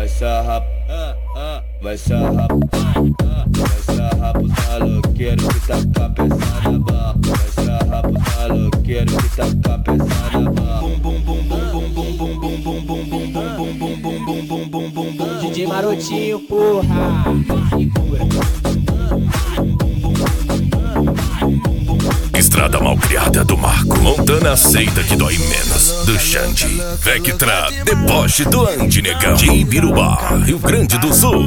vai sarrar, vai sarrar, vai sarrar pros maloqueiros que tá com a peça na barra, vai sarrar pros maloqueiros que tá com a peça na barra. Bum bum bum bum bum bum bum bum bum bum bum bum bum bum bum bum bum bum bum. DJ Marotinho, porra. Estrada Malcriada do Marco, Montana aceita que dói menos, do Xande, Vectra, Deboche do Andy Negão, de Ibirubá, Rio Grande do Sul.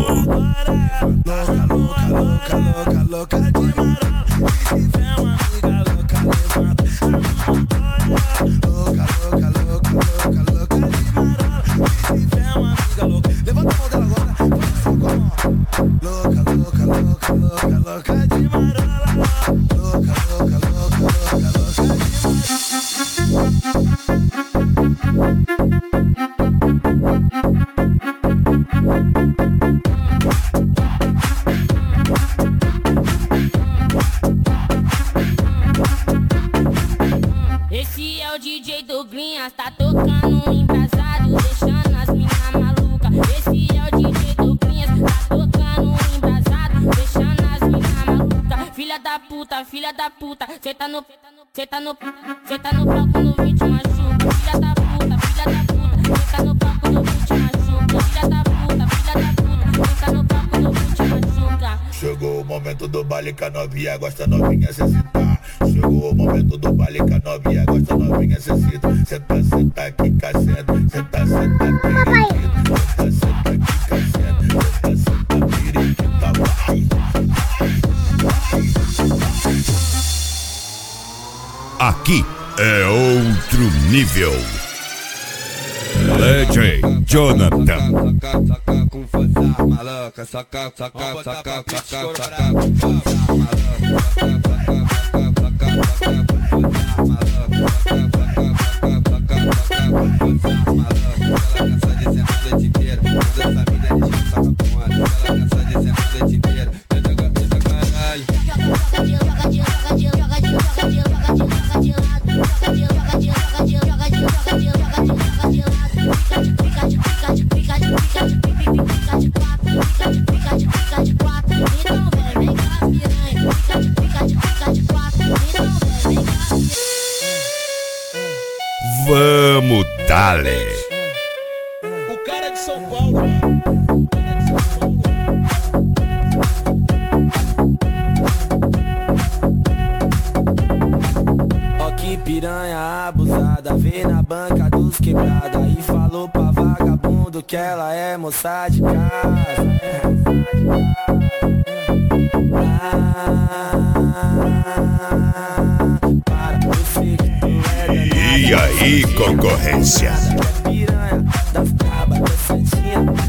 Esse é o DJ Douglinhas, tá tocando embrasado, deixando as minas malucas. Esse é o DJ Douglinhas, tá tocando embrasado, deixando as minas malucas. Filha da puta, cê tá no palco no beat machuca. Filha da puta, cê tá no palco no beat machuca. Filha da puta, cê tá no palco no beat machuca. Chegou o momento do baile que a novinha gosta, novinha se excitar. Chegou o momento do baile que a novinha gosta, novinha se excita. Senta, senta aqui, caceta. Senta, senta, periquita. Senta, senta aqui, caceta. Senta, senta, periquita. Vai. Aqui é outro nível. DJ Jonathan. Saca com força, maluca, saca com força, Vamos dale. O cara de São Paulo. Ó que piranha abusada, vê na banca dos quebrada e falou pra vagabundo que ela é moça de casa. Para, eu sei que tu é danada. E aí, concorrência? Piranha das cabas, da santinha.